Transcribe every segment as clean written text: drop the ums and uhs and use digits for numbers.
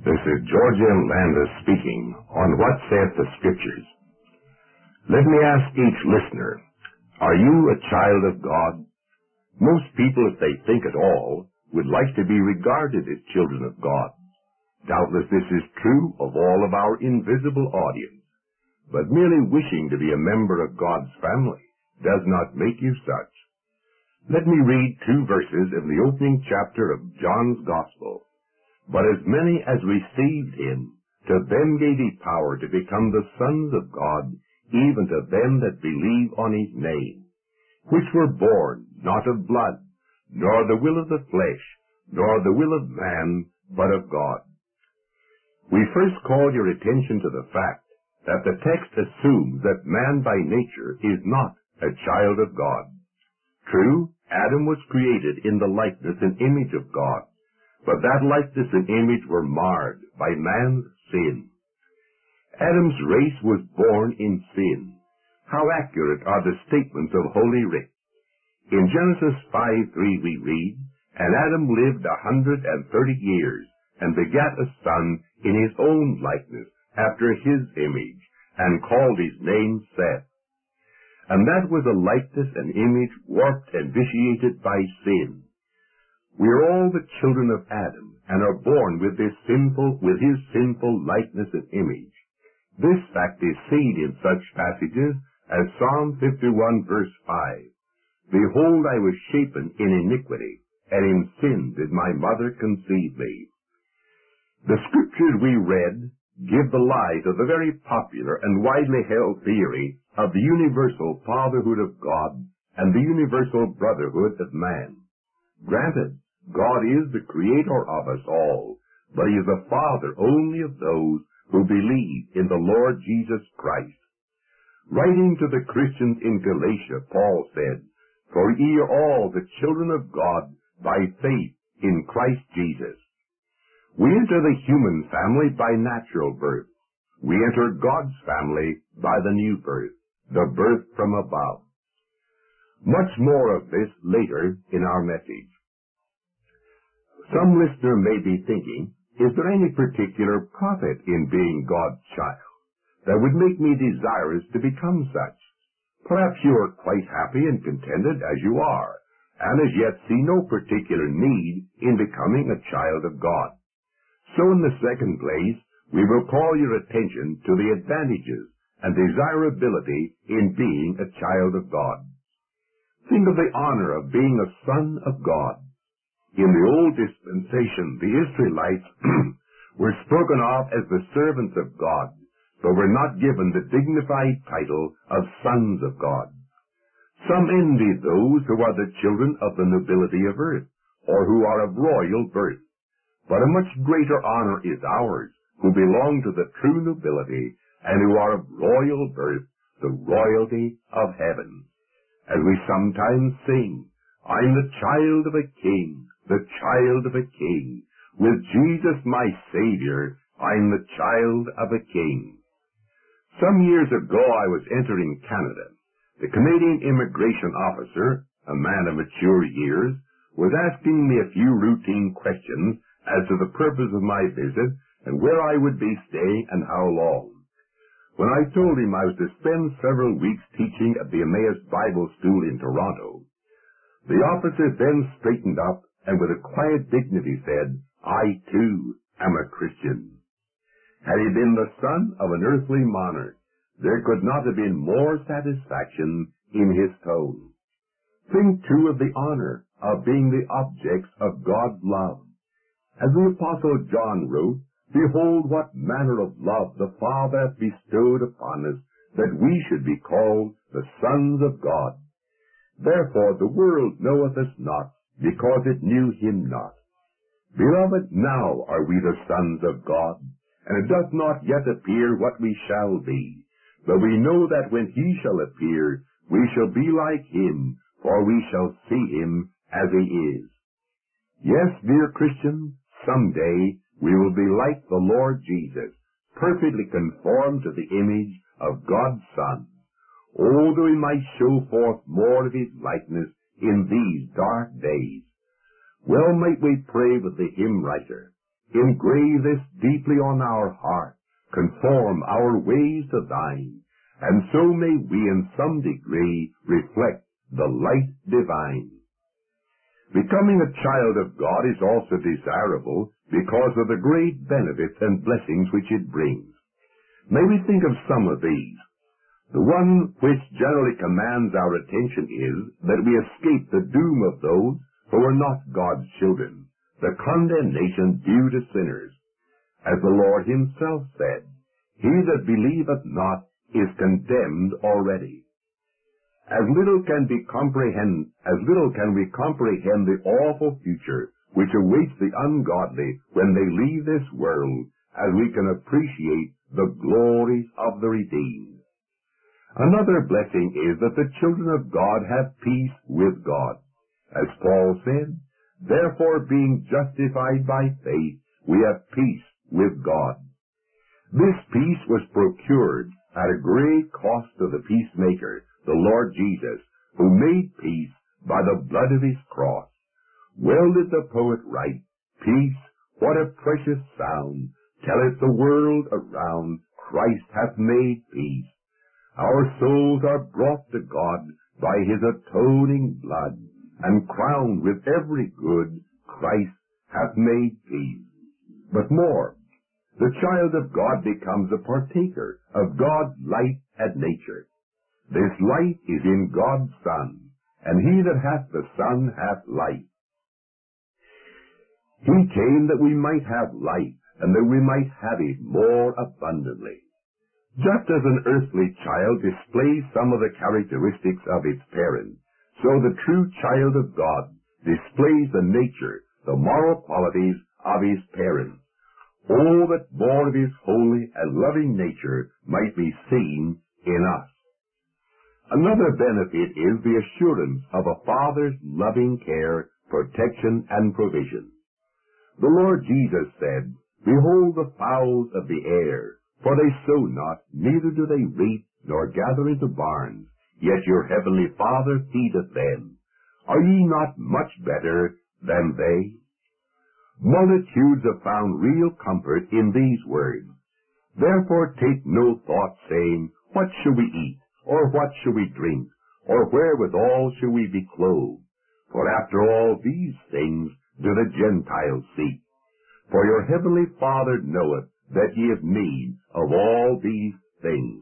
This is George M. Landis speaking on What Saith the Scriptures. Let me ask each listener, are you a child of God? Most people, if they think at all, would like to be regarded as children of God. Doubtless this is true of all of our invisible audience, but merely wishing to be a member of God's family does not make you such. Let me read 2 verses in the opening chapter of John's Gospel. But as many as received him, to them gave he power to become the sons of God, even to them that believe on his name, which were born not of blood, nor the will of the flesh, nor the will of man, but of God. We first call your attention to the fact that the text assumes that man by nature is not a child of God. True, Adam was created in the likeness and image of God, but that likeness and image were marred by man's sin. Adam's race was born in sin. How accurate are the statements of Holy Writ. In Genesis 5:3 we read, And Adam lived 130 years, and begat a son in his own likeness, after his image, and called his name Seth. And that was a likeness and image warped and vitiated by sin. We are all the children of Adam, and are born with his sinful likeness and image. This fact is seen in such passages as Psalm 51 verse 5. Behold, I was shapen in iniquity, and in sin did my mother conceive me. The scriptures we read give the lie to the very popular and widely held theory of the universal fatherhood of God and the universal brotherhood of man. Granted, God is the creator of us all, but he is the Father only of those who believe in the Lord Jesus Christ. Writing to the Christians in Galatia, Paul said, For ye are all the children of God by faith in Christ Jesus. We enter the human family by natural birth. We enter God's family by the new birth, the birth from above. Much more of this later in our message. Some listener may be thinking, is there any particular profit in being God's child that would make me desirous to become such? Perhaps you are quite happy and contented as you are, and as yet see no particular need in becoming a child of God. So in the second place, we will call your attention to the advantages and desirability in being a child of God. Think of the honor of being a son of God. In the old dispensation, the Israelites were spoken of as the servants of God, but were not given the dignified title of sons of God. Some envy those who are the children of the nobility of earth, or who are of royal birth. But a much greater honor is ours, who belong to the true nobility, and who are of royal birth, the royalty of heaven. As we sometimes sing, I'm the child of a king, the child of a king. With Jesus my Savior, I'm the child of a king. Some years ago I was entering Canada. The Canadian immigration officer, a man of mature years, was asking me a few routine questions as to the purpose of my visit and where I would be staying and how long. When I told him I was to spend several weeks teaching at the Emmaus Bible School in Toronto, the officer then straightened up and with a quiet dignity said, I too am a Christian. Had he been the son of an earthly monarch, there could not have been more satisfaction in his tone. Think too of the honor of being the objects of God's love. As the Apostle John wrote, Behold what manner of love the Father hath bestowed upon us, that we should be called the sons of God. Therefore the world knoweth us not, because it knew him not. Beloved, now are we the sons of God, and it doth not yet appear what we shall be. But we know that when he shall appear, we shall be like him, for we shall see him as he is. Yes, dear Christian, someday we will be like the Lord Jesus, perfectly conformed to the image of God's Son. Oh, that we might show forth more of his likeness in these dark days. Well might we pray with the hymn writer, engrave this deeply on our heart, conform our ways to thine, and so may we in some degree reflect the light divine. Becoming a child of God is also desirable because of the great benefits and blessings which it brings. May we think of some of these. The one which generally commands our attention is that we escape the doom of those who are not God's children, the condemnation due to sinners. As the Lord himself said, "He that believeth not is condemned already." As little can we comprehend the awful future which awaits the ungodly when they leave this world, as we can appreciate the glories of the redeemed. Another blessing is that the children of God have peace with God. As Paul said, "Therefore, being justified by faith, we have peace with God." This peace was procured at a great cost to the peacemaker, the Lord Jesus, who made peace by the blood of his cross. Well did the poet write, "Peace, what a precious sound, telleth the world around, Christ hath made peace. Our souls are brought to God by his atoning blood, and crowned with every good, Christ hath made peace." But more, the child of God becomes a partaker of God's light and nature. This light is in God's Son, and he that hath the Son hath life. He came that we might have life, and that we might have it more abundantly. Just as an earthly child displays some of the characteristics of its parent, so the true child of God displays the nature, the moral qualities of his parent. Oh, that more of his holy and loving nature might be seen in us. Another benefit is the assurance of a Father's loving care, protection, and provision. The Lord Jesus said, "Behold the fowls of the air, for they sow not, neither do they reap, nor gather into barns, yet your heavenly Father feedeth them. Are ye not much better than they?" Multitudes have found real comfort in these words. "Therefore take no thought, saying, What shall we eat? Or what shall we drink? Or wherewithal shall we be clothed? For after all these things do the Gentiles seek. For your heavenly Father knoweth that ye have need of all these things."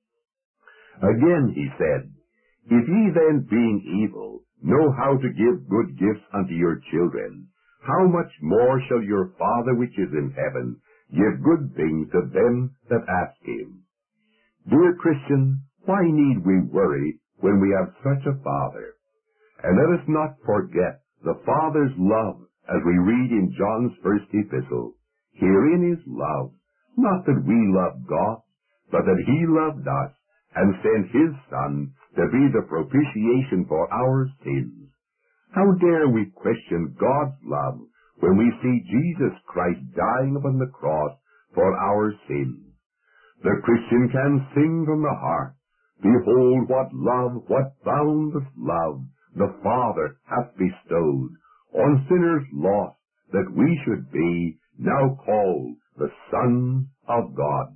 Again he said, "If ye then, being evil, know how to give good gifts unto your children, how much more shall your Father which is in heaven give good things to them that ask him?" Dear Christian, why need we worry when we have such a Father? And let us not forget the Father's love, as we read in John's first epistle. "Herein is love, not that we loved God, but that he loved us, and sent his Son to be the propitiation for our sins." How dare we question God's love when we see Jesus Christ dying upon the cross for our sins? The Christian can sing from the heart, "Behold what love, what boundless love, the Father hath bestowed on sinners lost, that we should be now called the sons of God."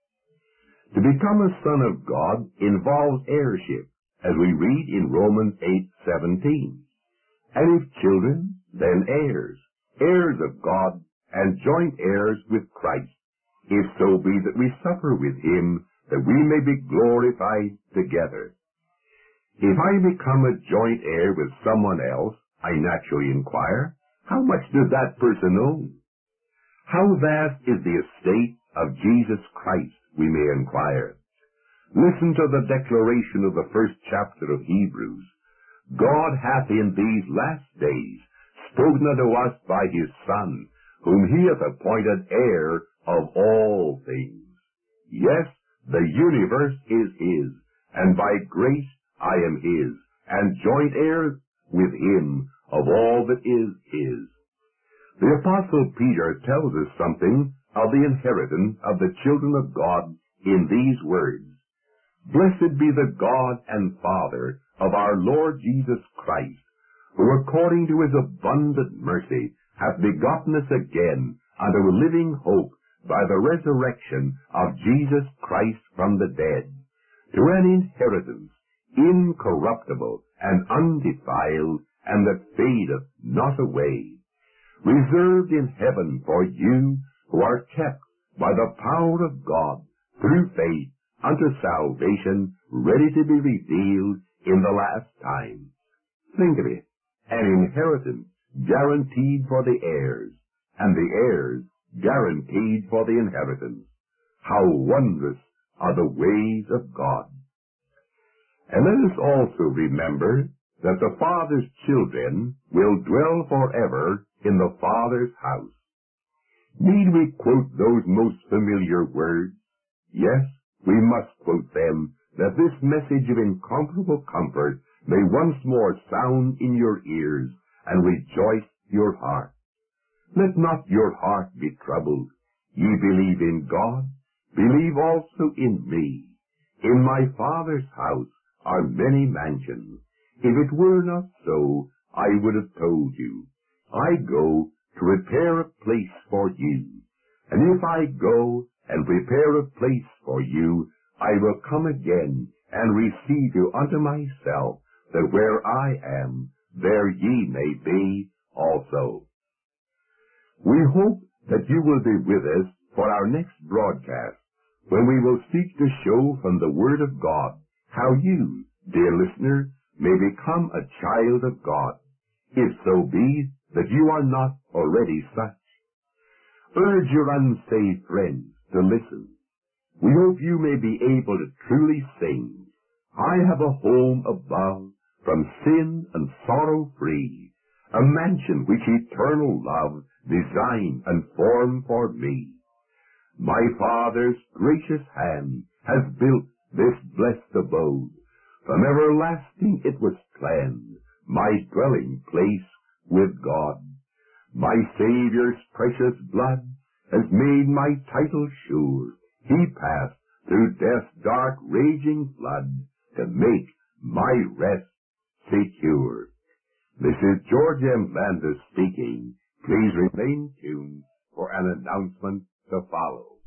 To become a son of God involves heirship, as we read in Romans 8:17. "And if children, then heirs, heirs of God, and joint heirs with Christ, if so be that we suffer with him, that we may be glorified together." If I become a joint heir with someone else, I naturally inquire, how much does that person own? How vast is the estate of Jesus Christ, we may inquire. Listen to the declaration of the first chapter of Hebrews. "God hath in these last days spoken unto us by his Son, whom he hath appointed heir of all things." Yes, the universe is his, and by grace I am his, and joint heir with him of all that is his. The Apostle Peter tells us something of the inheritance of the children of God in these words. "Blessed be the God and Father of our Lord Jesus Christ, who according to his abundant mercy hath begotten us again and a living hope by the resurrection of Jesus Christ from the dead, to an inheritance incorruptible and undefiled, and that fadeth not away, reserved in heaven for you who are kept by the power of God through faith unto salvation, ready to be revealed in the last time. Think of it, an inheritance guaranteed for the heirs, and the heirs guaranteed for the inheritance. How wondrous are the ways of God! And let us also remember that the Father's children will dwell forever in the Father's house. Need we quote those most familiar words? Yes, we must quote them, that this message of incomparable comfort may once more sound in your ears and rejoice your heart. Let not your heart be troubled. Ye believe in God, believe also in me. In my Father's house are many mansions. If it were not so, I would have told you. I go to prepare a place for you. And if I go and prepare a place for you, I will come again and receive you unto myself, that where I am, there ye may be also. We hope that you will be with us for our next broadcast, when we will seek to show from the Word of God how you, dear listener, may become a child of God, if so be that you are not already such. Urge your unsaved friends to listen. We hope you may be able to truly sing, I have a home above, from sin and sorrow free, a mansion which eternal love designed and formed for me. My Father's gracious hand has built this blessed abode. From everlasting it was planned, my dwelling place with God. My Savior's precious blood has made my title sure. He passed through death's dark raging flood to make my rest secure. This is George M. Landis speaking. Please remain tuned for an announcement to follow.